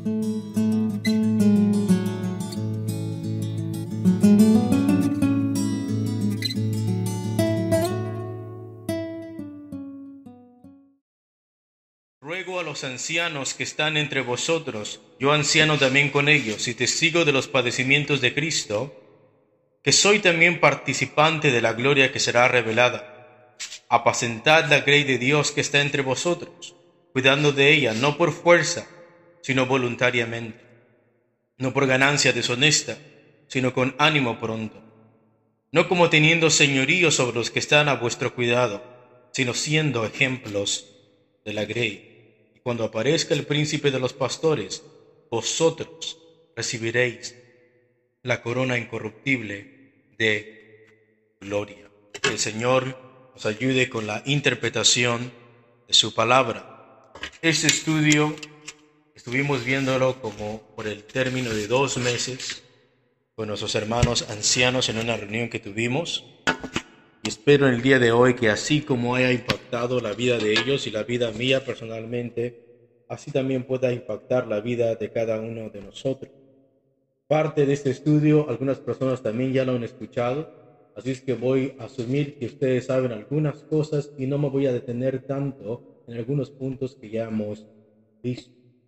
Ruego a los ancianos que están entre vosotros, yo anciano también con ellos y testigo de los padecimientos de Cristo, que soy también participante de la gloria que será revelada. Apacentad la grey de Dios que está entre vosotros, cuidando de ella, no por fuerza, sino voluntariamente, no por ganancia deshonesta, sino con ánimo pronto, no como teniendo señorío sobre los que están a vuestro cuidado, sino siendo ejemplos de la grey. Y cuando aparezca el príncipe de los pastores, vosotros recibiréis la corona incorruptible de gloria. Que el Señor nos ayude con la interpretación de su palabra. Este estudio estuvimos viéndolo como por el término de 2 meses con nuestros hermanos ancianos en una reunión que tuvimos. Y espero en el día de hoy que así como haya impactado la vida de ellos y la vida mía personalmente, así también pueda impactar la vida de cada uno de nosotros. Parte de este estudio, algunas personas también ya lo han escuchado, así es que voy a asumir que ustedes saben algunas cosas y no me voy a detener tanto en algunos puntos que ya hemos visto.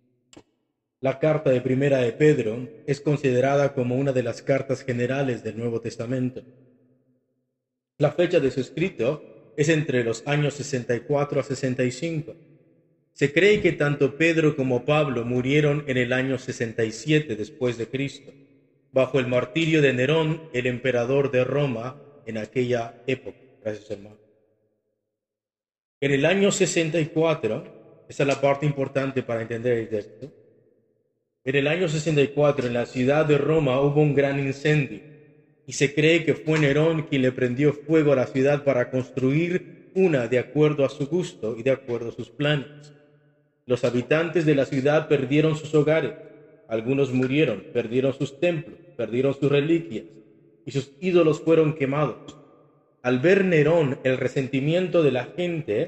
La carta de Primera de Pedro es considerada como una de las cartas generales del Nuevo Testamento. La fecha de su escrito es entre los años 64 a 65. Se cree que tanto Pedro como Pablo murieron en el año 67 después de Cristo, bajo el martirio de Nerón, el emperador de Roma en aquella época. Gracias, hermano. En el año 64, esa es la parte importante para entender el texto. En el año 64, en la ciudad de Roma hubo un gran incendio, y se cree que fue Nerón quien le prendió fuego a la ciudad para construir una de acuerdo a su gusto y de acuerdo a sus planes. Los habitantes de la ciudad perdieron sus hogares, algunos murieron, perdieron sus templos, perdieron sus reliquias, y sus ídolos fueron quemados. Al ver Nerón el resentimiento de la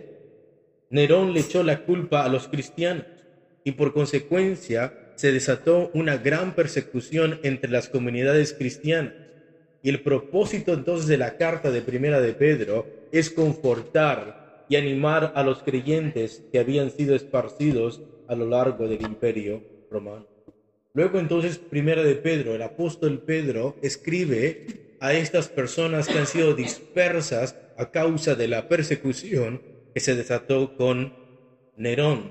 gente, Nerón le echó la culpa a los cristianos, y por consecuencia se desató una gran persecución entre las comunidades cristianas. Y el propósito entonces de la carta de Primera de Pedro es confortar y animar a los creyentes que habían sido esparcidos a lo largo del Imperio Romano. Luego entonces Primera de Pedro, el apóstol Pedro escribe a estas personas que han sido dispersas a causa de la persecución que se desató con Nerón.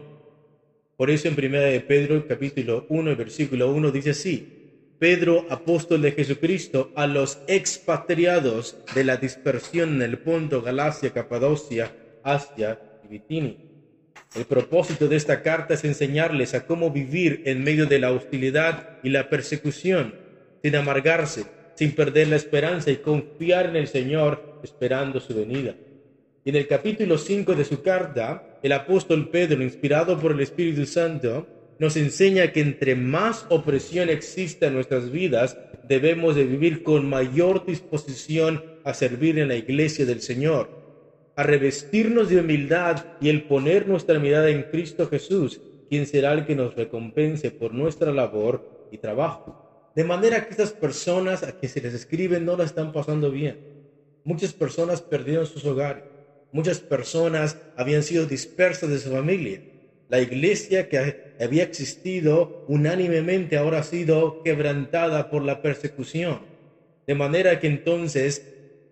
Por eso en Primera de Pedro, capítulo 1, versículo 1 dice así: Pedro, apóstol de Jesucristo, a los expatriados de la dispersión en el Ponto, Galacia, Capadocia, Asia y Bitinia. El propósito de esta carta es enseñarles a cómo vivir en medio de la hostilidad y la persecución, sin amargarse, sin perder la esperanza y confiar en el Señor esperando su venida. Y en el capítulo 5 de su carta, el apóstol Pedro, inspirado por el Espíritu Santo, nos enseña que entre más opresión exista en nuestras vidas, debemos de vivir con mayor disposición a servir en la iglesia del Señor, a revestirnos de humildad y el poner nuestra mirada en Cristo Jesús, quien será el que nos recompense por nuestra labor y trabajo. De manera que estas personas a quienes se les escribe no la están pasando bien. Muchas personas perdieron sus hogares. Muchas personas habían sido dispersas de su familia. La iglesia que había existido unánimemente ahora ha sido quebrantada por la persecución. De manera que entonces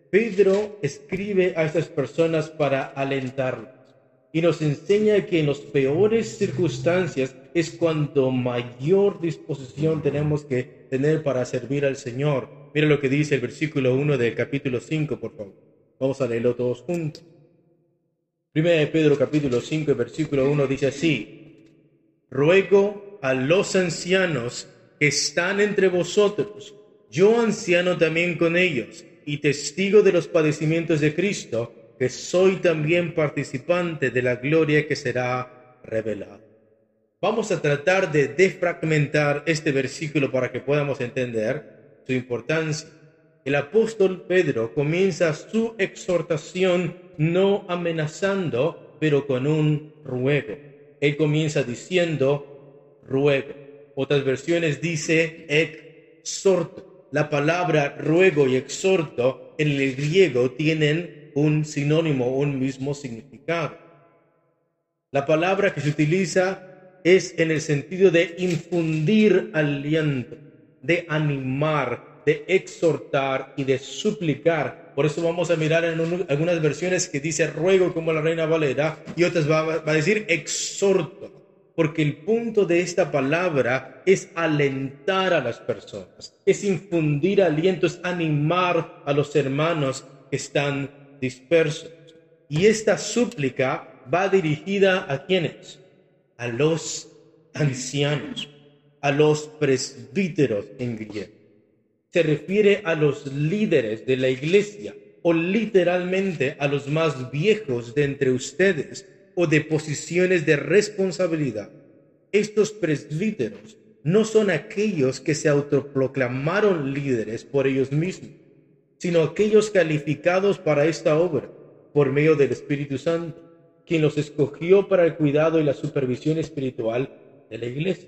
Pedro escribe a estas personas para alentarlas y nos enseña que en las peores circunstancias es cuando mayor disposición tenemos que tener para servir al Señor. Mira lo que dice el versículo 1 del capítulo 5, por favor. Vamos a leerlo todos juntos. Primera de Pedro capítulo 5, versículo 1 dice así: Ruego a los ancianos que están entre vosotros, yo anciano también con ellos, y testigo de los padecimientos de Cristo, que soy también participante de la gloria que será revelada. Vamos a tratar de defragmentar este versículo para que podamos entender su importancia. El apóstol Pedro comienza su exhortación no amenazando, pero con un ruego. Él comienza diciendo ruego. Otras versiones dice exhorto. La palabra ruego y exhorto en el griego tienen un sinónimo, un mismo significado. La palabra que se utiliza es en el sentido de infundir aliento, de animar, de exhortar y de suplicar. Por eso vamos a mirar en algunas versiones que dice ruego como la Reina Valera y otras va a decir exhorto, porque el punto de esta palabra es alentar a las personas, es infundir aliento, es animar a los hermanos que están dispersos. Y esta súplica va dirigida ¿a quiénes? A los ancianos, a los presbíteros en griego. Se refiere a los líderes de la iglesia o literalmente a los más viejos de entre ustedes o de posiciones de responsabilidad. Estos presbíteros no son aquellos que se autoproclamaron líderes por ellos mismos, sino aquellos calificados para esta obra por medio del Espíritu Santo, quien los escogió para el cuidado y la supervisión espiritual de la iglesia.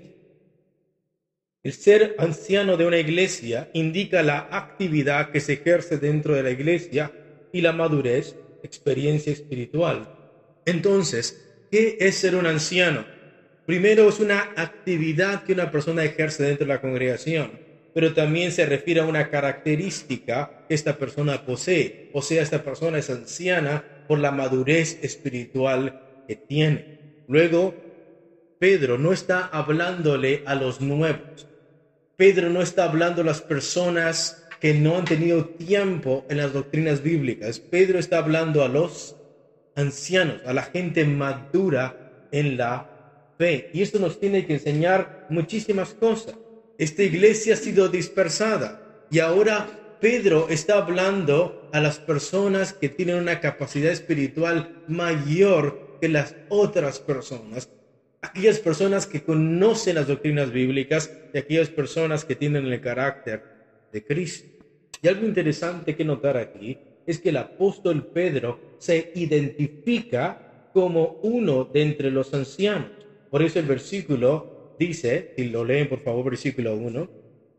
El ser anciano de una iglesia indica la actividad que se ejerce dentro de la iglesia y la madurez, experiencia espiritual. Entonces, ¿qué es ser un anciano? Primero, es una actividad que una persona ejerce dentro de la congregación, pero también se refiere a una característica que esta persona posee. O sea, esta persona es anciana por la madurez espiritual que tiene. Luego, Pedro no está hablándole a los nuevos. Pedro no está hablando a las personas que no han tenido tiempo en las doctrinas bíblicas. Pedro está hablando a los ancianos, a la gente madura en la fe. Y esto nos tiene que enseñar muchísimas cosas. Esta iglesia ha sido dispersada y ahora Pedro está hablando a las personas que tienen una capacidad espiritual mayor que las otras personas. Aquellas personas que conocen las doctrinas bíblicas y aquellas personas que tienen el carácter de Cristo. Y algo interesante que notar aquí es que el apóstol Pedro se identifica como uno de entre los ancianos. Por eso el versículo dice, si lo leen por favor, versículo 1,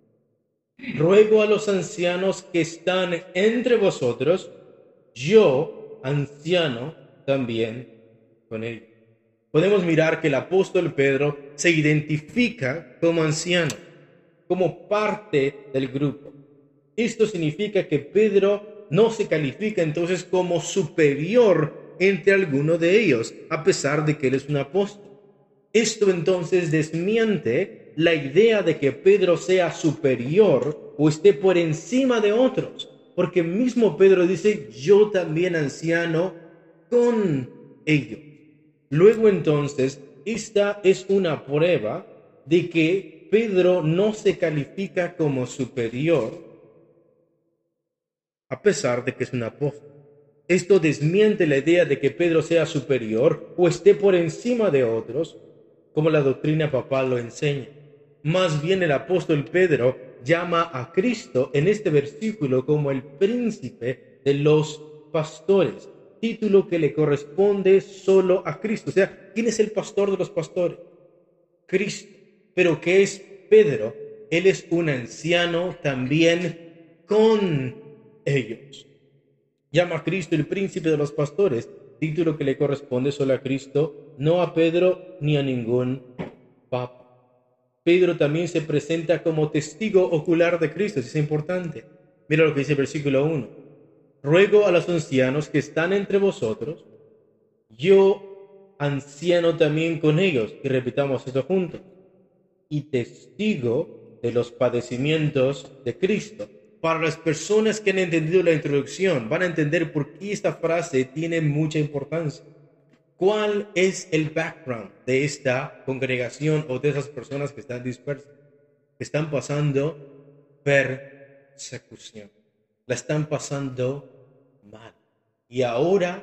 ruego a los ancianos que están entre vosotros, yo, anciano, también con ellos. Podemos mirar que el apóstol Pedro se identifica como anciano, como parte del grupo. Esto significa que Pedro no se califica entonces como superior entre algunos de ellos, a pesar de que él es un apóstol. Esto entonces desmiente la idea de que Pedro sea superior o esté por encima de otros, porque mismo Pedro dice, yo también anciano con ellos. Luego entonces, esta es una prueba de que Pedro no se califica como superior, a pesar de que es un apóstol. Esto desmiente la idea de que Pedro sea superior o esté por encima de otros, como la doctrina papal lo enseña. Más bien el apóstol Pedro llama a Cristo en este versículo como el príncipe de los pastores, título que le corresponde solo a Cristo. O sea, ¿quién es el pastor de los pastores? Cristo. Pero ¿qué es Pedro? Él es un anciano también con ellos. Llama a Cristo el príncipe de los pastores, título que le corresponde solo a Cristo, no a Pedro ni a ningún papa. Pedro también se presenta como testigo ocular de Cristo, eso es importante. Mira lo que dice el versículo 1. Ruego a los ancianos que están entre vosotros, yo anciano también con ellos, y repitamos esto juntos, y testigo de los padecimientos de Cristo. Para las personas que han entendido la introducción, van a entender por qué esta frase tiene mucha importancia. ¿Cuál es el background de esta congregación o de esas personas que están dispersas? Están pasando persecución. La están pasando mal. Y ahora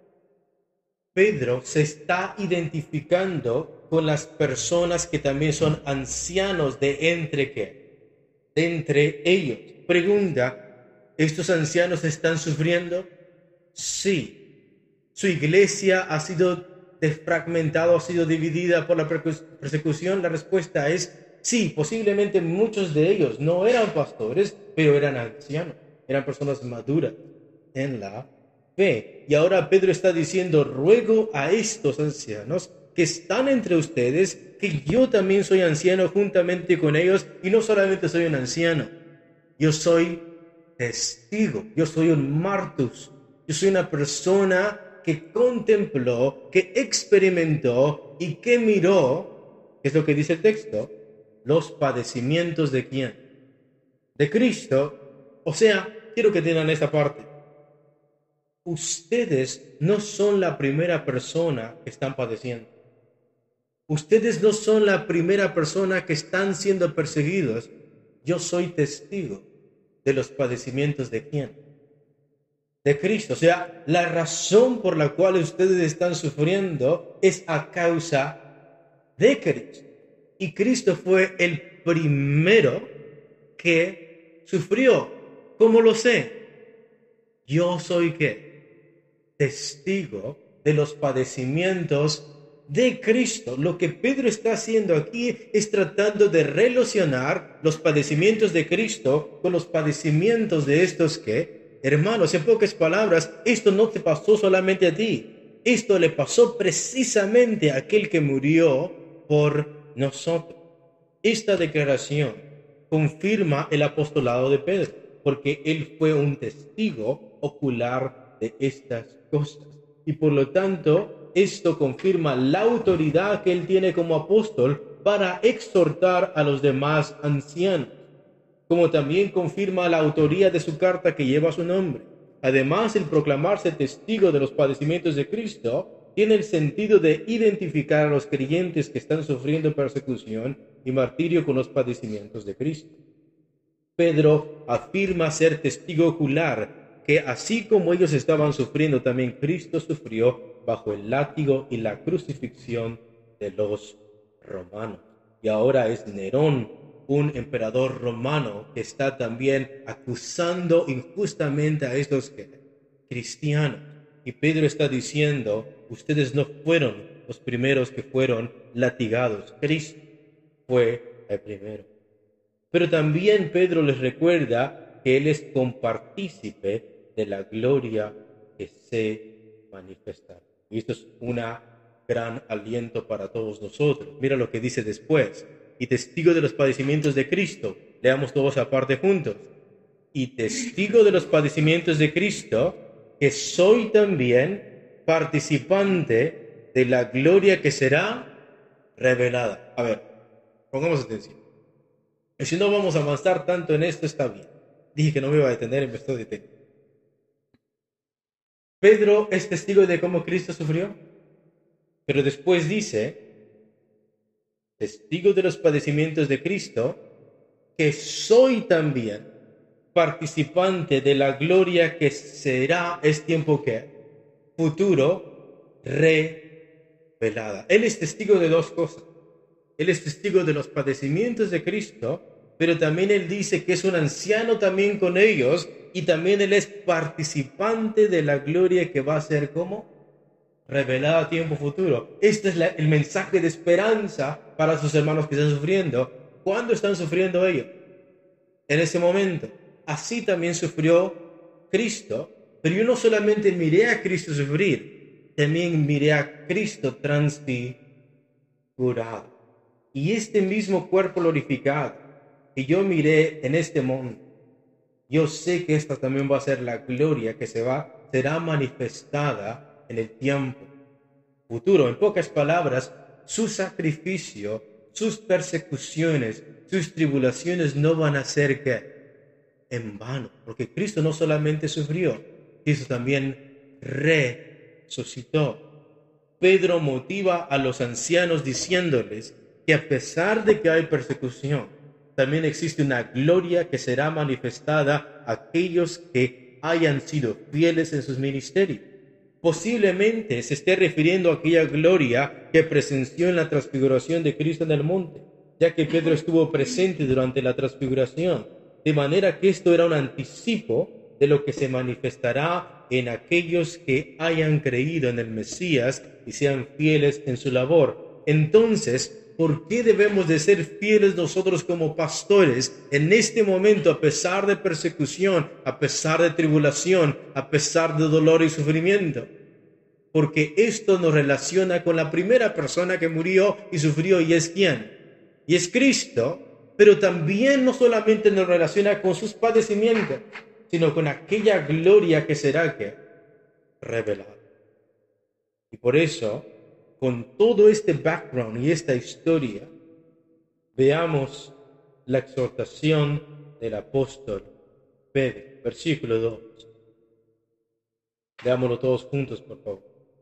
Pedro se está identificando con las personas que también son ancianos de entre ¿qué? De entre ellos. Pregunta, ¿estos ancianos están sufriendo? Sí. ¿Su iglesia ha sido desfragmentada, ha sido dividida por la persecución? La respuesta es Sí, posiblemente muchos de ellos no eran pastores, pero eran ancianos, eran personas maduras en la fe. Y ahora Pedro está diciendo, ruego a estos ancianos que están entre ustedes, que yo también soy anciano juntamente con ellos, y no solamente soy un anciano, yo soy testigo, yo soy un martus, yo soy una persona que contempló, que experimentó y que miró, ¿qué es lo que dice el texto? Los padecimientos de quién? De Cristo. O sea, quiero que tengan esta parte. Ustedes no son la primera persona que están padeciendo. Ustedes no son la primera persona que están siendo perseguidos. Yo soy testigo de los padecimientos de quién? De Cristo. O sea, la razón por la cual ustedes están sufriendo es a causa de Cristo. Y Cristo fue el primero que sufrió. ¿Cómo lo sé? Yo soy ¿qué? Testigo de los padecimientos de Cristo. Lo que Pedro está haciendo aquí es tratando de relacionar los padecimientos de Cristo con los padecimientos de estos que, hermanos, en pocas palabras, esto no te pasó solamente a ti. Esto le pasó precisamente a aquel que murió por nosotros. Esta declaración confirma el apostolado de Pedro, porque él fue un testigo ocular de estas cosas. Y por lo tanto, esto confirma la autoridad que él tiene como apóstol para exhortar a los demás ancianos, como también confirma la autoría de su carta que lleva su nombre. Además, el proclamarse testigo de los padecimientos de Cristo tiene el sentido de identificar a los creyentes que están sufriendo persecución y martirio con los padecimientos de Cristo. Pedro afirma ser testigo ocular, que así como ellos estaban sufriendo, también Cristo sufrió bajo el látigo y la crucifixión de los romanos. Y ahora es Nerón, un emperador romano, que está también acusando injustamente a estos cristianos. Y Pedro está diciendo, ustedes no fueron los primeros que fueron latigados. Cristo fue el primero. Pero también Pedro les recuerda que él es compartícipe de la gloria que se manifestará. Y esto es un gran aliento para todos nosotros. Mira lo que dice después. Y testigo de los padecimientos de Cristo. Leamos todos aparte juntos. Y testigo de los padecimientos de Cristo, que soy también participante de la gloria que será revelada. A ver, pongamos atención. Y si no vamos a avanzar tanto en esto, está bien. Dije que no me iba a detener y me estoy deteniendo. Pedro es testigo de cómo Cristo sufrió, pero después dice, testigo de los padecimientos de Cristo, que soy también participante de la gloria que será, es tiempo que, futuro, revelada. Él es testigo de dos cosas. Él es testigo de los padecimientos de Cristo, pero también él dice que es un anciano también con ellos, y también él es participante de la gloria que va a ser como revelada a tiempo futuro. Este es el mensaje de esperanza para sus hermanos que están sufriendo. ¿Cuándo están sufriendo ellos? En ese momento. Así también sufrió Cristo, pero yo no solamente miré a Cristo sufrir, también miré a Cristo transfigurado. Y este mismo cuerpo glorificado que yo miré en este mundo, yo sé que esta también va a ser la gloria que será manifestada en el tiempo futuro. En pocas palabras, su sacrificio, sus persecuciones, sus tribulaciones no van a ser en vano, porque Cristo no solamente sufrió, Cristo también resucitó. Pedro motiva a los ancianos diciéndoles que a pesar de que hay persecución, también existe una gloria que será manifestada a aquellos que hayan sido fieles en sus ministerios. Posiblemente se esté refiriendo a aquella gloria que presenció en la transfiguración de Cristo en el monte, ya que Pedro estuvo presente durante la transfiguración, de manera que esto era un anticipo de lo que se manifestará en aquellos que hayan creído en el Mesías y sean fieles en su labor. Entonces, ¿por qué debemos de ser fieles nosotros como pastores en este momento, a pesar de persecución, a pesar de tribulación, a pesar de dolor y sufrimiento? Porque esto nos relaciona con la primera persona que murió y sufrió, y es ¿quién? Y es Cristo, pero también no solamente nos relaciona con sus padecimientos, sino con aquella gloria que será que revelada. Y por eso, con todo este background y esta historia, veamos la exhortación del apóstol Pedro, versículo 2. Leámoslo todos juntos, por favor.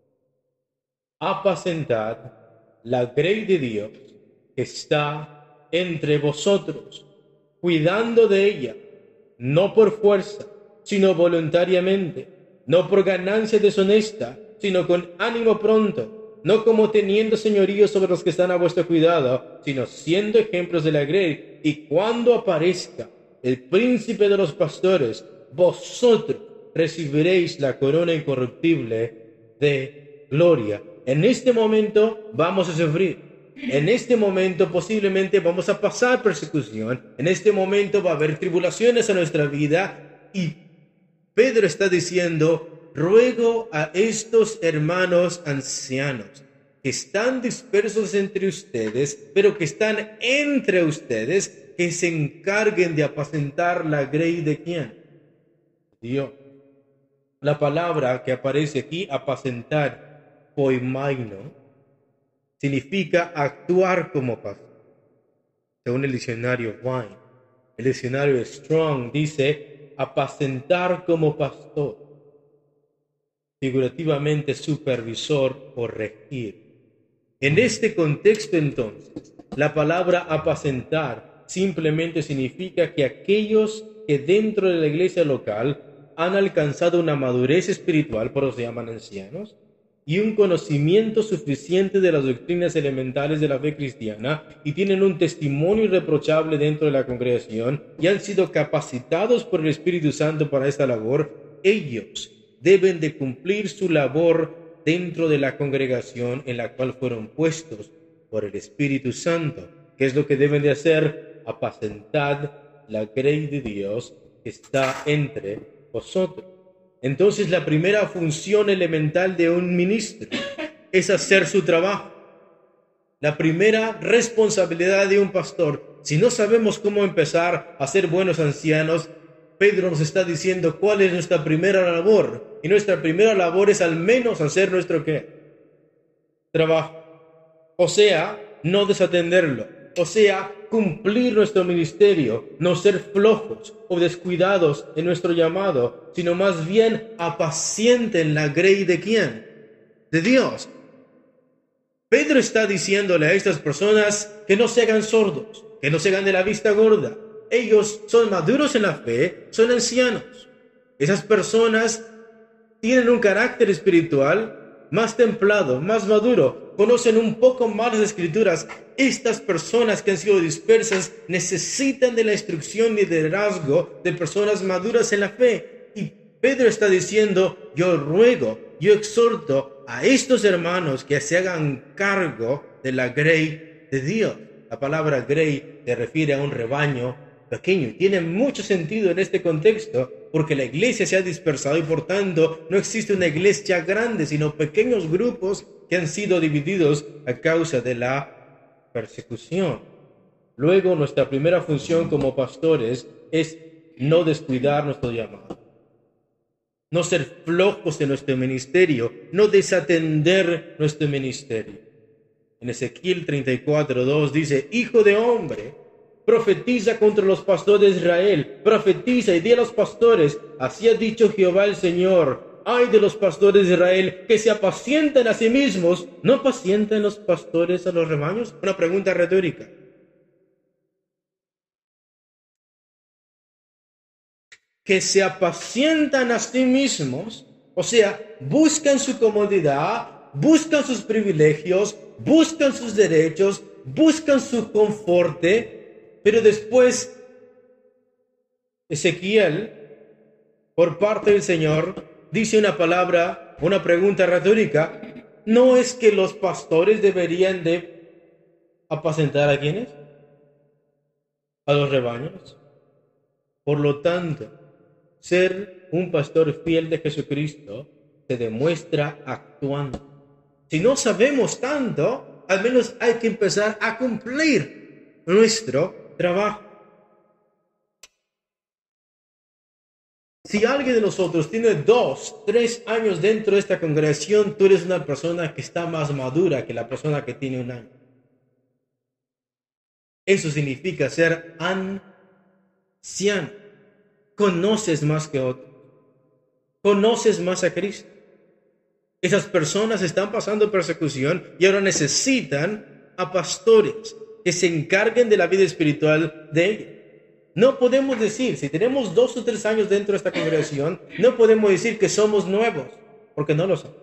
Apacentad la grey de Dios que está entre vosotros, cuidando de ella, no por fuerza, sino voluntariamente, no por ganancia deshonesta, sino con ánimo pronto, no como teniendo señorío sobre los que están a vuestro cuidado, sino siendo ejemplos de la grey. Y cuando aparezca el príncipe de los pastores, vosotros recibiréis la corona incorruptible de gloria. En este momento vamos a sufrir. En este momento posiblemente vamos a pasar persecución. En este momento va a haber tribulaciones en nuestra vida. Y Pedro está diciendo: ruego a estos hermanos ancianos que están dispersos entre ustedes, pero que están entre ustedes, que se encarguen de apacentar la grey de ¿quién? Dios. La palabra que aparece aquí, apacentar, poimaino, significa actuar como pastor. Según el diccionario Vine, el diccionario Strong dice apacentar como pastor, figurativamente supervisor o regir. En este contexto, entonces, la palabra apacentar simplemente significa que aquellos que dentro de la iglesia local han alcanzado una madurez espiritual, por eso se llaman ancianos, y un conocimiento suficiente de las doctrinas elementales de la fe cristiana, y tienen un testimonio irreprochable dentro de la congregación, y han sido capacitados por el Espíritu Santo para esta labor, ellos deben de cumplir su labor dentro de la congregación en la cual fueron puestos por el Espíritu Santo. ¿Qué es lo que deben de hacer? Apacentad la grey de Dios que está entre vosotros. Entonces, la primera función elemental de un ministro es hacer su trabajo. La primera responsabilidad de un pastor, si no sabemos cómo empezar a ser buenos ancianos, Pedro nos está diciendo cuál es nuestra primera labor. Y nuestra primera labor es al menos hacer nuestro ¿qué? Trabajo. O sea, no desatenderlo. O sea, cumplir nuestro ministerio, no ser flojos o descuidados en nuestro llamado, sino más bien apacienten la grey de ¿quién? De Dios. Pedro está diciéndole a estas personas que no se hagan sordos, que no se hagan de la vista gorda. Ellos son maduros en la fe, son ancianos. Esas personas tienen un carácter espiritual más templado, más maduro, conocen un poco más las escrituras. Estas personas que han sido dispersas necesitan de la instrucción y liderazgo de personas maduras en la fe. Y Pedro está diciendo: yo ruego, yo exhorto a estos hermanos que se hagan cargo de la grey de Dios. La palabra grey se refiere a un rebaño pequeño y tiene mucho sentido en este contexto, porque la iglesia se ha dispersado y por tanto no existe una iglesia grande, sino pequeños grupos que han sido divididos a causa de la persecución. Luego, nuestra primera función como pastores es no descuidar nuestro llamado, no ser flojos en nuestro ministerio, no desatender nuestro ministerio. En Ezequiel 34:2 dice: hijo de hombre, profetiza contra los pastores de Israel, profetiza y di a los pastores: así ha dicho Jehová el Señor, ay de los pastores de Israel que se apacientan a sí mismos, ¿no apacientan los pastores a los rebaños? Una pregunta retórica. Que se apacientan a sí mismos, o sea, buscan su comodidad, buscan sus privilegios, buscan sus derechos, buscan su confort, pero después Ezequiel, por parte del Señor, dice una pregunta retórica: ¿no es que los pastores deberían de ¿Apacentar a quiénes? A los rebaños. Por lo tanto, ser un pastor fiel de Jesucristo se demuestra actuando. Si no sabemos tanto, al menos hay que empezar a cumplir nuestro trabajo. Si alguien de nosotros tiene 2, 3 años dentro de esta congregación, tú eres una persona que está más madura que la persona que tiene 1 año. Eso significa ser anciano. Conoces más que otros. Conoces más a Cristo. Esas personas están pasando persecución y ahora necesitan a pastores que se encarguen de la vida espiritual de ellos. No podemos decir, si tenemos 2 o 3 años dentro de esta congregación, no podemos decir que somos nuevos, porque no lo somos.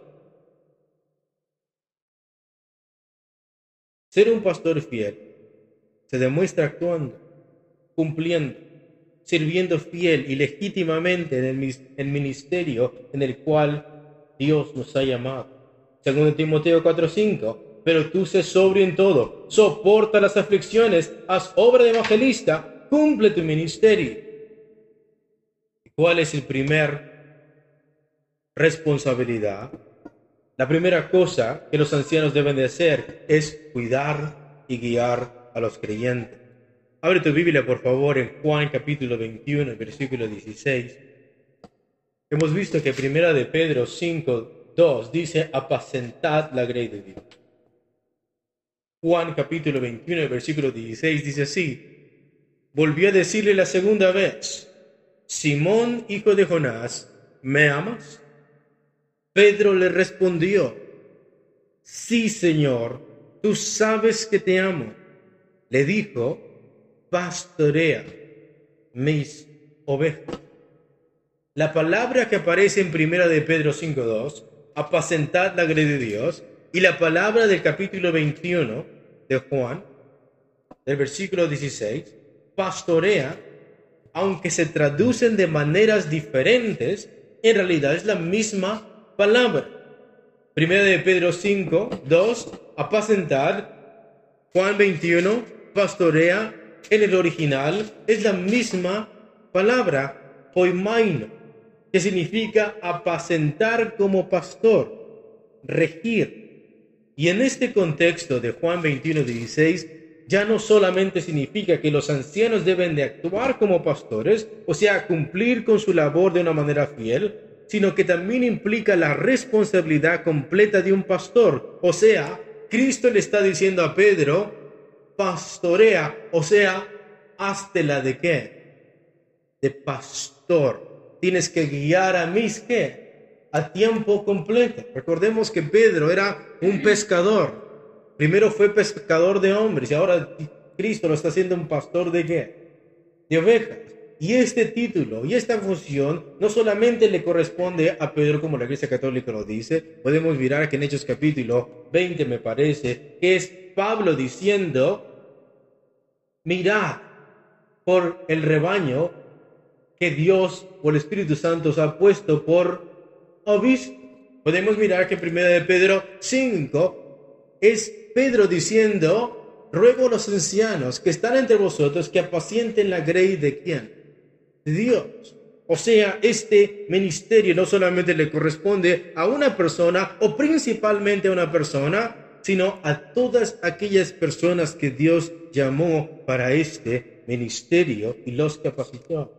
Ser un pastor fiel se demuestra actuando, cumpliendo, sirviendo fiel y legítimamente en el ministerio en el cual Dios nos ha llamado. Según Timoteo 4:5, pero tú sé sobrio en todo, soporta las aflicciones, haz obra de evangelista, cumple tu ministerio. ¿Cuál es el primer responsabilidad? La primera cosa que los ancianos deben de hacer es cuidar y guiar a los creyentes. Abre tu Biblia, por favor, en Juan capítulo 21, versículo 16. Hemos visto que primera de Pedro 5:2 dice, apacentad la grey de Dios. Juan capítulo 21, versículo 16 dice así, volvió a decirle la segunda vez, Simón, hijo de Jonás, ¿me amas? Pedro le respondió, sí, Señor, tú sabes que te amo. Le dijo, pastorea mis ovejas. La palabra que aparece en primera de Pedro 5:2, apacentad la grey de Dios, y la palabra del capítulo 21 de Juan, del versículo 16, pastorea, aunque se traducen de maneras diferentes, en realidad es la misma palabra. Primera de Pedro 5:2, apacentar. Juan 21, pastorea. En el original es la misma palabra, poimaino, que significa apacentar como pastor, regir. Y en este contexto de Juan 21:16, ya no solamente significa que los ancianos deben de actuar como pastores, o sea, cumplir con su labor de una manera fiel, sino que también implica la responsabilidad completa de un pastor. O sea, Cristo le está diciendo a Pedro, pastorea, o sea, háztela de qué? De pastor. Tienes que guiar a mis ¿qué? A tiempo completo. Recordemos que Pedro era un pescador. Primero fue pescador de hombres y ahora Cristo lo está haciendo un pastor de ¿qué? De ovejas. Y este título y esta función no solamente le corresponde a Pedro como la Iglesia Católica lo dice, podemos mirar que en Hechos capítulo 20 me parece, que es Pablo diciendo, mirad por el rebaño que Dios por el Espíritu Santo os ha puesto por obispo. Podemos mirar que en 1 de Pedro 5 es Pedro diciendo, ruego a los ancianos que están entre vosotros que apacienten la grey de ¿quién? De Dios. O sea, este ministerio no solamente le corresponde a una persona o principalmente a una persona, sino a todas aquellas personas que Dios llamó para este ministerio y los capacitó.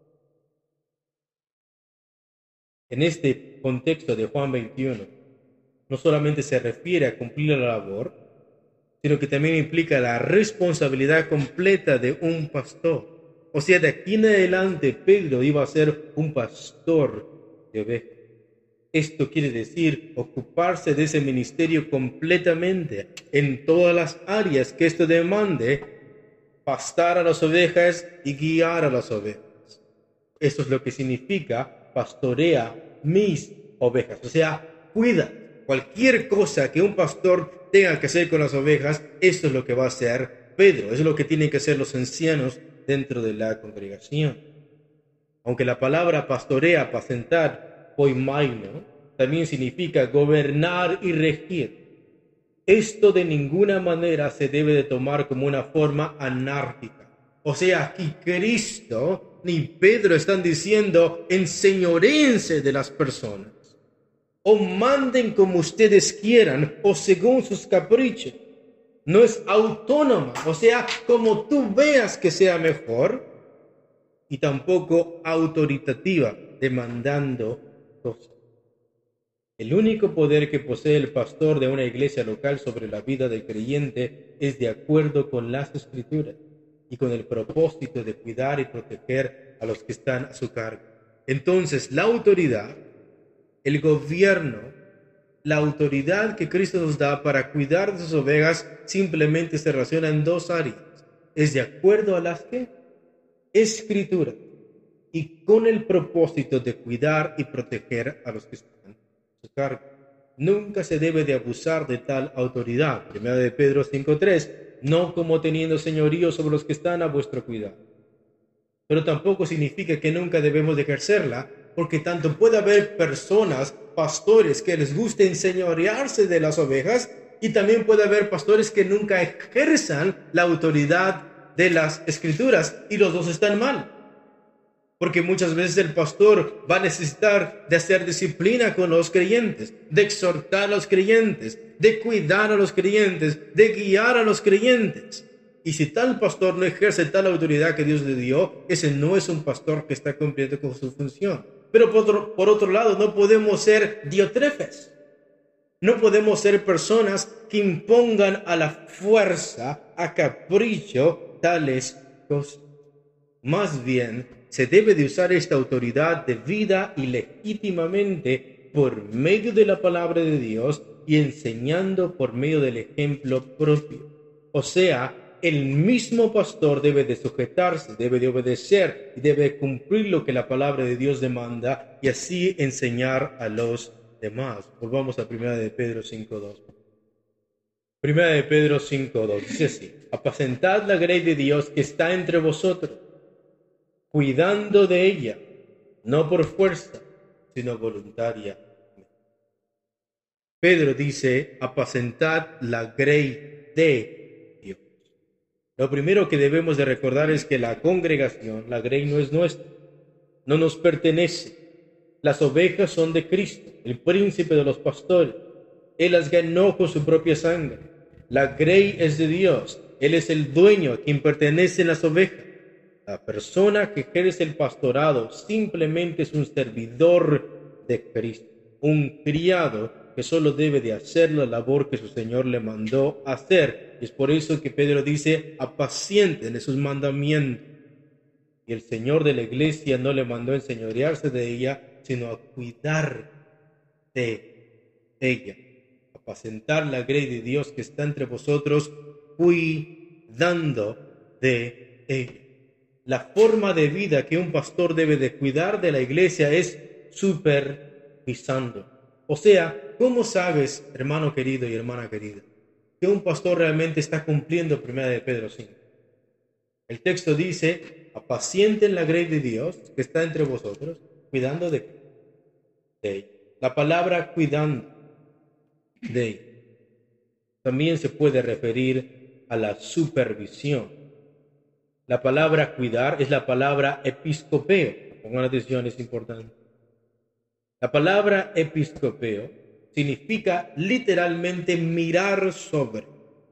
En este contexto de Juan 21, no solamente se refiere a cumplir la labor, sino que también implica la responsabilidad completa de un pastor. O sea, de aquí en adelante Pedro iba a ser un pastor de ovejas. Esto quiere decir ocuparse de ese ministerio completamente en todas las áreas que esto demande, pastar a las ovejas y guiar a las ovejas. Eso es lo que significa pastorea mis ovejas. O sea, cuida cualquier cosa que un pastor tenga que hacer con las ovejas. Esto es lo que va a hacer Pedro. Eso es lo que tienen que hacer los ancianos dentro de la congregación. Aunque la palabra pastorea, apacentar, poimaino, también significa gobernar y regir. Esto de ninguna manera se debe de tomar como una forma anárquica. O sea, aquí Cristo ni Pedro están diciendo enseñoréense de las personas, o manden como ustedes quieran, o según sus caprichos. No es autónoma, o sea, como tú veas que sea mejor, y tampoco autoritativa, demandando cosas. El único poder que posee el pastor de una iglesia local sobre la vida del creyente es de acuerdo con las Escrituras y con el propósito de cuidar y proteger a los que están a su cargo. Entonces, la autoridad, el gobierno, la autoridad que Cristo nos da para cuidar de sus ovejas simplemente se relaciona en dos áreas. Es de acuerdo a las que Escrituras y con el propósito de cuidar y proteger a los que están a su cargo. Nunca se debe de abusar de tal autoridad. 1 de Pedro 5:3, no como teniendo señorío sobre los que están a vuestro cuidado. Pero tampoco significa que nunca debemos de ejercerla, porque tanto puede haber personas, pastores, que les guste enseñorearse de las ovejas, y también puede haber pastores que nunca ejerzan la autoridad de las Escrituras, y los dos están mal. Porque muchas veces el pastor va a necesitar de hacer disciplina con los creyentes, de exhortar a los creyentes, de cuidar a los creyentes, de guiar a los creyentes. Y si tal pastor no ejerce tal autoridad que Dios le dio, ese no es un pastor que está cumpliendo con su función. Pero por otro lado, no podemos ser diotrefes. No podemos ser personas que impongan a la fuerza, a capricho, tales cosas. Más bien, se debe de usar esta autoridad debida y legítimamente por medio de la palabra de Dios y enseñando por medio del ejemplo propio. O sea, el mismo pastor debe de sujetarse, debe de obedecer y debe cumplir lo que la palabra de Dios demanda y así enseñar a los demás. Volvamos a 1 de Pedro 5:2. 1 de Pedro 5:2 dice así: apacentad la grey de Dios que está entre vosotros, cuidando de ella, no por fuerza, sino voluntaria. Pedro dice, apacentad la grey de Dios. Lo primero que debemos de recordar es que la congregación, la grey no es nuestra, no nos pertenece. Las ovejas son de Cristo, el príncipe de los pastores. Él las ganó con su propia sangre. La grey es de Dios, Él es el dueño a quien pertenecen las ovejas. La persona que ejerce el pastorado simplemente es un servidor de Cristo, un criado que solo debe de hacer la labor que su Señor le mandó hacer. Y es por eso que Pedro dice, apacienten de sus mandamientos. Y el Señor de la iglesia no le mandó a enseñorearse de ella, sino a cuidar de ella. Apacentar la grey de Dios que está entre vosotros, cuidando de ella. La forma de vida que un pastor debe de cuidar de la iglesia es supervisando. O sea, ¿cómo sabes, hermano querido y hermana querida, que un pastor realmente está cumpliendo 1 de Pedro 5? El texto dice, apacienten la grey de Dios que está entre vosotros, cuidando de ella. La palabra cuidando de ella también se puede referir a la supervisión. La palabra cuidar es la palabra episcopeo. Pongan atención, es importante. La palabra episcopeo significa literalmente mirar sobre,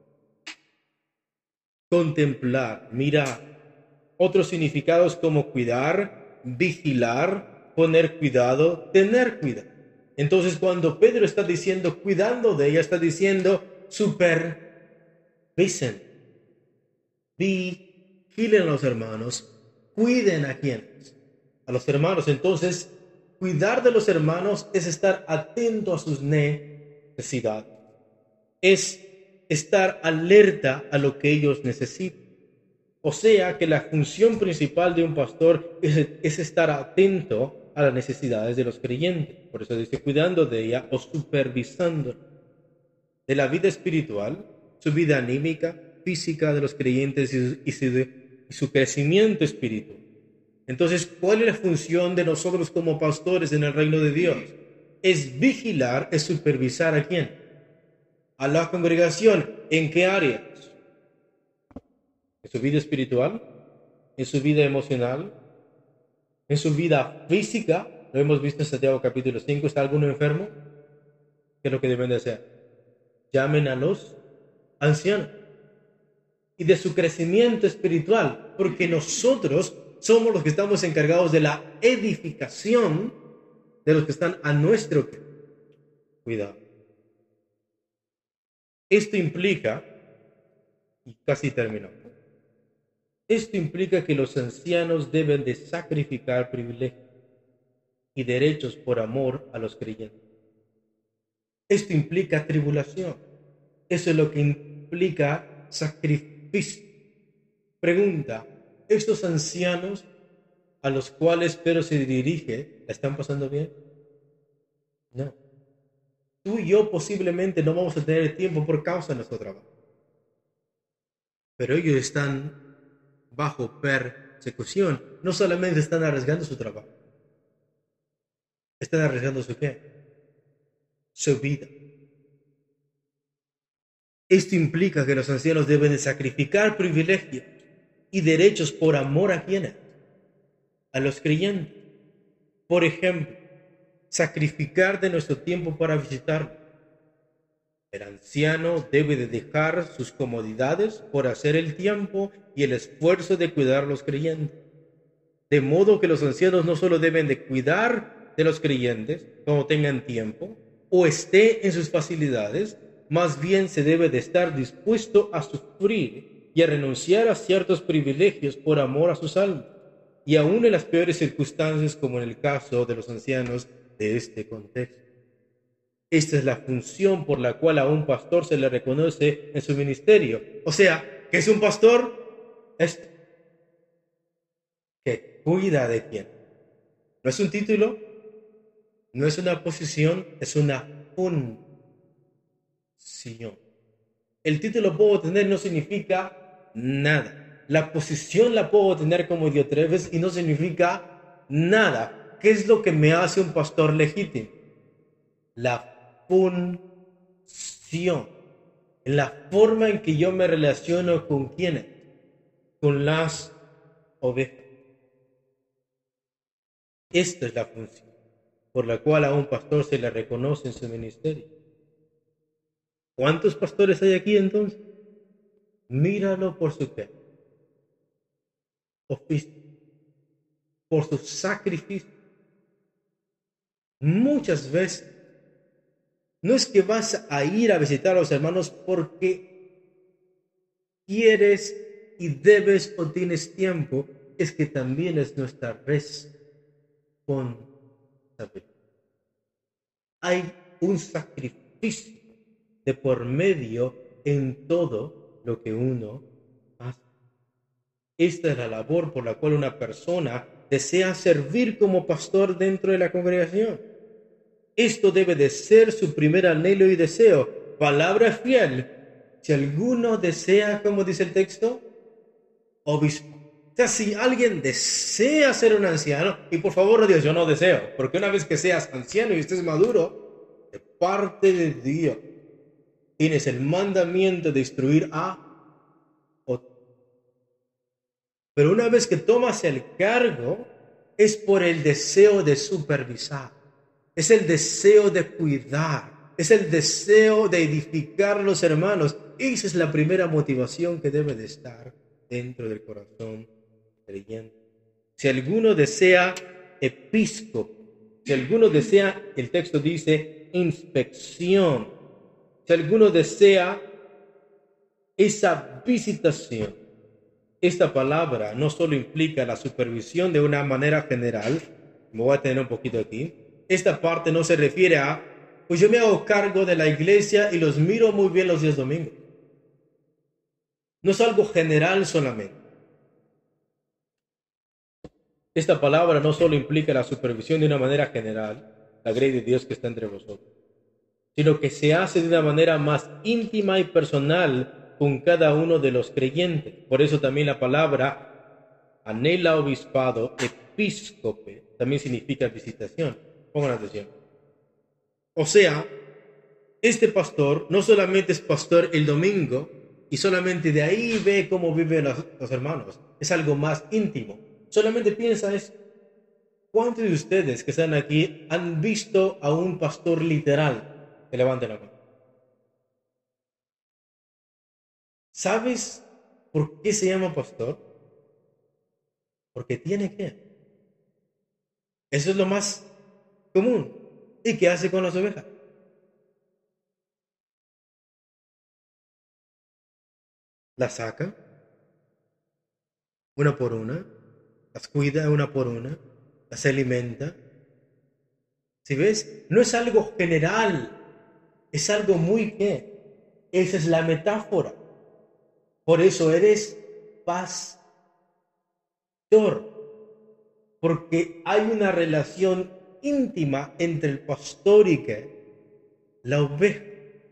contemplar, mirar. Otros significados como cuidar, vigilar, poner cuidado, tener cuidado. Entonces, cuando Pedro está diciendo cuidando de ella, está diciendo supervisen, vigilen a los hermanos, cuiden a quienes, a los hermanos. Entonces, cuidar de los hermanos es estar atento a sus necesidades, es estar alerta a lo que ellos necesitan. O sea que la función principal de un pastor es estar atento a las necesidades de los creyentes. Por eso dice cuidando de ella o supervisando de la vida espiritual, su vida anímica, física de los creyentes y su crecimiento espiritual. Entonces, ¿cuál es la función de nosotros como pastores en el reino de Dios? Es vigilar, es supervisar ¿a quién? a la congregación. ¿En qué áreas? ¿En su vida espiritual? ¿En su vida emocional? ¿En su vida física? Lo hemos visto en Santiago capítulo 5. ¿Está alguno enfermo? ¿Qué es lo que deben de hacer? Llamen a los ancianos. Y de su crecimiento espiritual, porque nosotros somos los que estamos encargados de la edificación de los que están a nuestro cuidado. Esto implica, y casi termino, esto implica que los ancianos deben de sacrificar privilegios y derechos por amor a los creyentes. Esto implica tribulación. Eso es lo que implica sacrificio. Pregunta, ¿estos ancianos a los cuales Pedro se dirige, ¿la están pasando bien? No. Tú y yo posiblemente no vamos a tener tiempo por causa de nuestro trabajo. Pero ellos están bajo persecución. No solamente están arriesgando su trabajo. ¿Están arriesgando su qué? Su vida. Esto implica que los ancianos deben de sacrificar privilegios y derechos por amor a quienes, a los creyentes. Por ejemplo, sacrificar de nuestro tiempo para visitarlos. El anciano debe de dejar sus comodidades por hacer el tiempo y el esfuerzo de cuidar a los creyentes. De modo que los ancianos no solo deben de cuidar de los creyentes cuando tengan tiempo o esté en sus facilidades, más bien se debe de estar dispuesto a sufrir y a renunciar a ciertos privilegios por amor a sus almas, y aún en las peores circunstancias, como en el caso de los ancianos de este contexto. Esta es la función por la cual a un pastor se le reconoce en su ministerio. O sea, ¿qué es un pastor? Esto, que cuida de quién. No es un título, no es una posición, es una función. El título puedo tener no significa nada. La posición la puedo tener como Diótrefes y no significa nada. ¿Qué es lo que me hace un pastor legítimo? La función. La forma en que yo me relaciono con quienes, con las ovejas. Esta es la función por la cual a un pastor se le reconoce en su ministerio. ¿Cuántos pastores hay aquí entonces? Míralo por su qué. Oficio, por su sacrificio. Muchas veces no es que vas a ir a visitar a los hermanos porque quieres y debes o tienes tiempo, es que también es nuestra responsabilidad. Hay un sacrificio de por medio en todo lo que uno hace. Esta es la labor por la cual una persona desea servir como pastor dentro de la congregación. Esto debe de ser su primer anhelo y deseo. Palabra fiel. Si alguno desea, como dice el texto, obispo. O sea, si alguien desea ser un anciano, y por favor, no digas, yo no deseo, porque una vez que seas anciano y estés maduro, de parte de Dios, tienes el mandamiento de instruir a otros. Pero una vez que tomas el cargo, es por el deseo de supervisar, es el deseo de cuidar, es el deseo de edificar a los hermanos. Esa es la primera motivación que debe de estar dentro del corazón creyente. Si alguno desea episcopo, si alguno desea, el texto dice, inspección, si alguno desea esa visitación, esta palabra no solo implica la supervisión de una manera general, me voy a tener un poquito aquí, esta parte no se refiere a, pues yo me hago cargo de la iglesia y los miro muy bien los días domingos. No es algo general solamente. Esta palabra no solo implica la supervisión de una manera general, la gracia de Dios que está entre vosotros, sino que se hace de una manera más íntima y personal con cada uno de los creyentes. Por eso también la palabra anhela obispado, episcope, también significa visitación. Pongan atención. O sea, este pastor no solamente es pastor el domingo y solamente de ahí ve cómo viven los hermanos. Es algo más íntimo. Solamente piensa eso. ¿Cuántos de ustedes que están aquí han visto a un pastor literal? Que levanten la mano. ¿Sabes por qué se llama pastor? Porque tiene que. Eso es lo más común. ¿Y qué hace con las ovejas? Las saca una por una, las cuida una por una, las alimenta. Si ves, no es algo general, es algo muy que. Esa es la metáfora. Por eso eres pastor, porque hay una relación íntima entre el pastor y la oveja.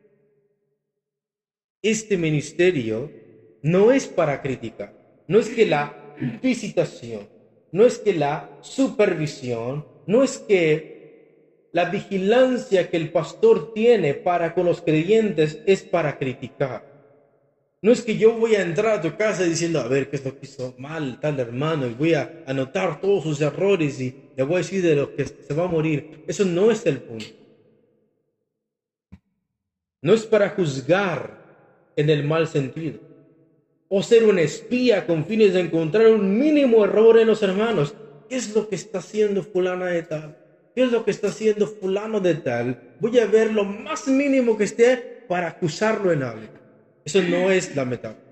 Este ministerio no es para criticar, no es que la visitación, no es que la supervisión, no es que la vigilancia que el pastor tiene para con los creyentes es para criticar. No es que yo voy a entrar a tu casa diciendo, a ver, qué es lo que hizo mal tal hermano, y voy a anotar todos sus errores y le voy a decir de lo que se va a morir. Eso no es el punto. No es para juzgar en el mal sentido, o ser un espía con fines de encontrar un mínimo error en los hermanos. ¿Qué es lo que está haciendo fulana de tal? ¿Qué es lo que está haciendo fulano de tal? Voy a ver lo más mínimo que esté para acusarlo en algo. Eso no es la metáfora.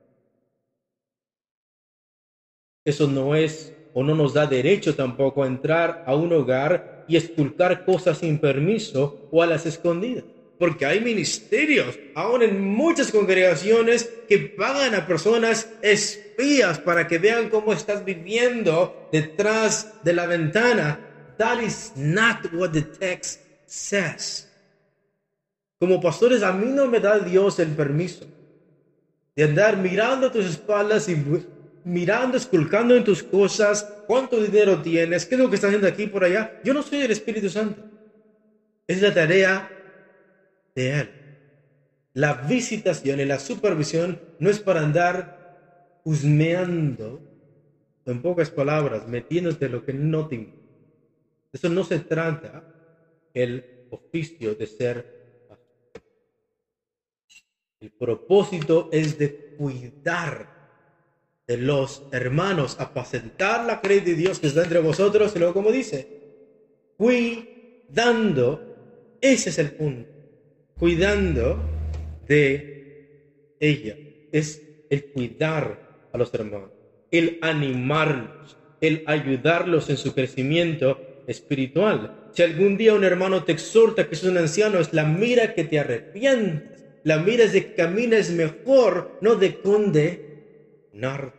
Eso no es o no nos da derecho tampoco a entrar a un hogar y esculcar cosas sin permiso o a las escondidas. Porque hay ministerios, aún en muchas congregaciones, que pagan a personas espías para que vean cómo estás viviendo detrás de la ventana. That is not what the text says. Como pastores, a mí no me da Dios el permiso de andar mirando a tus espaldas y mirando, esculcando en tus cosas, cuánto dinero tienes, qué es lo que estás haciendo aquí y por allá. Yo no soy el Espíritu Santo. Es la tarea de Él. La visitación y la supervisión no es para andar husmeando, en pocas palabras, metiéndote lo que no te importa. Eso no se trata el oficio de ser pastor. El propósito es de cuidar de los hermanos, apacentar la crey de Dios que está entre vosotros, y luego como dice, cuidando, ese es el punto, cuidando de ella, es el cuidar a los hermanos, el animarlos, el ayudarlos en su crecimiento espiritual. Si algún día un hermano te exhorta que es un anciano, es la mira que te arrepientas, la mira es de que camines mejor, no de condenarte.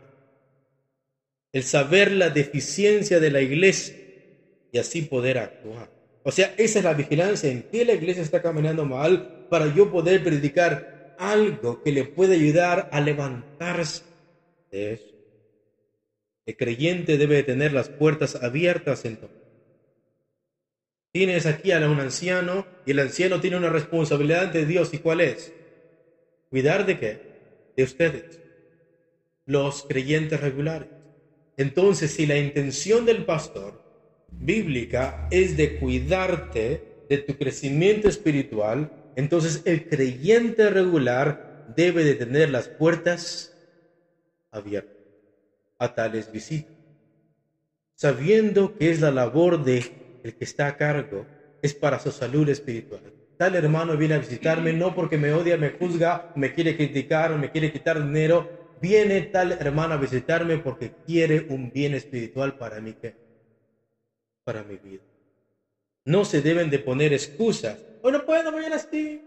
El saber la deficiencia de la iglesia y así poder actuar. O sea, esa es la vigilancia, en que la iglesia está caminando mal para yo poder predicar algo que le pueda ayudar a levantarse de eso. El creyente debe tener las puertas abiertas entonces. Tienes aquí a un anciano y el anciano tiene una responsabilidad ante Dios. ¿Y cuál es? ¿Cuidar de qué? De ustedes, los creyentes regulares. Entonces, si la intención del pastor bíblica es de cuidarte de tu crecimiento espiritual, entonces el creyente regular debe de tener las puertas abiertas a tales visitas, sabiendo que es la labor de el que está a cargo, es para su salud espiritual. Tal hermano viene a visitarme no porque me odia, me juzga, me quiere criticar o me quiere quitar dinero. Viene tal hermano a visitarme porque quiere un bien espiritual para mí, para mi vida. No se deben de poner excusas. Hoy no puedo, mañana sí.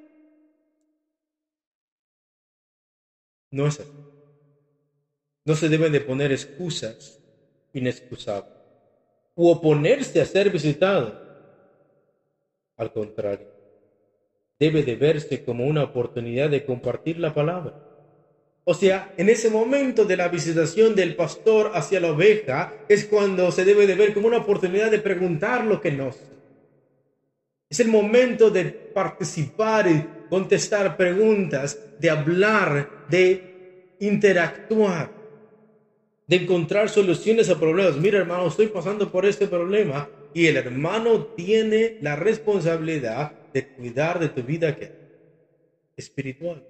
No es así. No se deben de poner excusas inexcusables u oponerse a ser visitado. Al contrario, debe de verse como una oportunidad de compartir la palabra. O sea, en ese momento de la visitación del pastor hacia la oveja es cuando se debe de ver como una oportunidad de preguntar lo que no sé. Es el momento de participar y contestar preguntas, de hablar, de interactuar, de encontrar soluciones a problemas. Mira, hermano, estoy pasando por este problema y el hermano tiene la responsabilidad de cuidar de tu vida espiritual.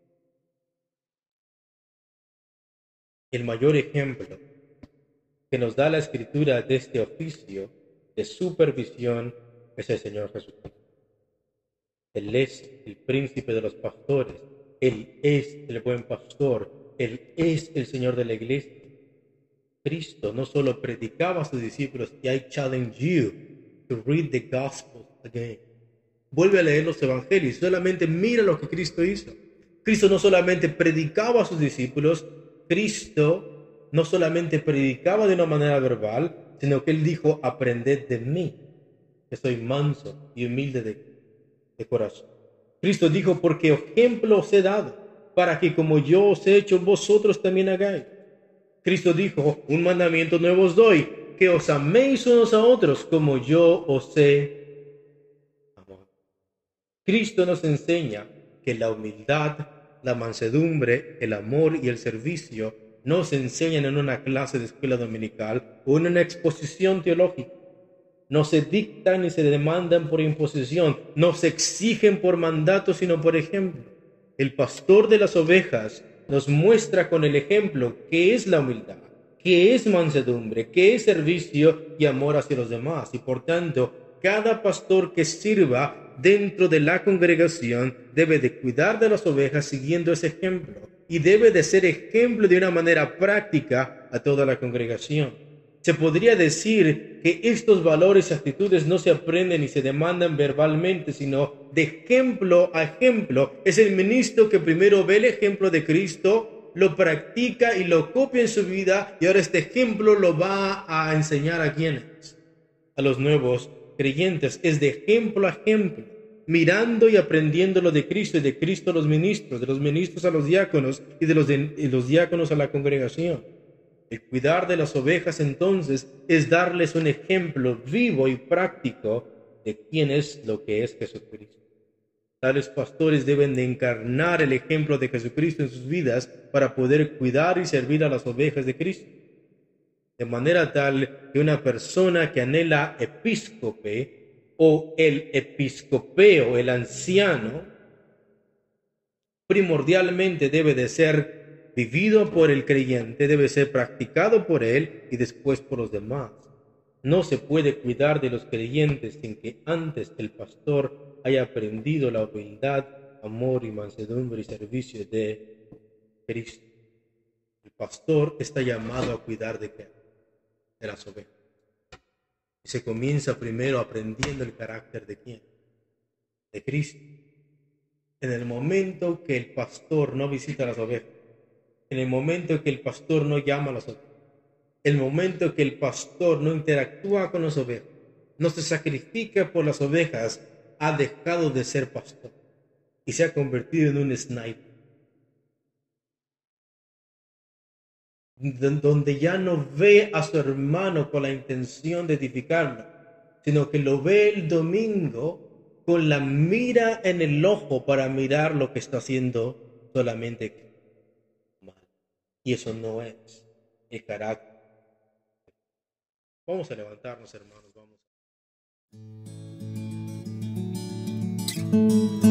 El mayor ejemplo que nos da la Escritura de este oficio de supervisión es el Señor Jesucristo. Él es el príncipe de los pastores, Él es el buen pastor, Él es el Señor de la iglesia. Cristo no solo predicaba a sus discípulos, y I challenge you to read the Gospels again. Vuelve a leer los evangelios, solamente mira lo que Cristo hizo. Cristo no solamente predicaba a sus discípulos, Cristo no solamente predicaba de una manera verbal, sino que Él dijo, aprended de mí, que soy manso y humilde de corazón. Cristo dijo, porque ejemplo os he dado, para que como yo os he hecho, vosotros también hagáis. Cristo dijo, un mandamiento nuevo os doy, que os améis unos a otros como yo os he amado. Cristo nos enseña que la humildad, la mansedumbre, el amor y el servicio no se enseñan en una clase de escuela dominical o en una exposición teológica. No se dictan ni se demandan por imposición, no se exigen por mandato, sino por ejemplo. El pastor de las ovejas nos muestra con el ejemplo qué es la humildad, qué es mansedumbre, qué es servicio y amor hacia los demás. Y por tanto, cada pastor que sirva dentro de la congregación debe de cuidar de las ovejas siguiendo ese ejemplo y debe de ser ejemplo de una manera práctica a toda la congregación. Se podría decir que estos valores y actitudes no se aprenden ni se demandan verbalmente, sino de ejemplo a ejemplo. Es el ministro que primero ve el ejemplo de Cristo, lo practica y lo copia en su vida, y ahora este ejemplo lo va a enseñar a quienes, a los nuevos creyentes. Es de ejemplo a ejemplo, mirando y aprendiendo lo de Cristo, y de Cristo a los ministros, de los ministros a los diáconos y de los diáconos a la congregación. El cuidar de las ovejas entonces es darles un ejemplo vivo y práctico de quién es lo que es Jesucristo. Tales pastores deben de encarnar el ejemplo de Jesucristo en sus vidas para poder cuidar y servir a las ovejas de Cristo. De manera tal que una persona que anhela episcope o el episcopeo, el anciano, primordialmente debe de ser vivido por el creyente, debe ser practicado por él y después por los demás. No se puede cuidar de los creyentes sin que antes el pastor haya aprendido la humildad, amor y mansedumbre y servicio de Cristo. El pastor está llamado a cuidar de las ovejas. Y se comienza primero aprendiendo el carácter de quién, de Cristo. En el momento que el pastor no visita las ovejas, en el momento que el pastor no llama a las ovejas, el momento que el pastor no interactúa con las ovejas, no se sacrifica por las ovejas, ha dejado de ser pastor y se ha convertido en un sniper, donde ya no ve a su hermano con la intención de edificarlo, sino que lo ve el domingo con la mira en el ojo para mirar lo que está haciendo solamente mal. Y eso no es el carácter. Vamos a levantarnos, hermanos, vamos.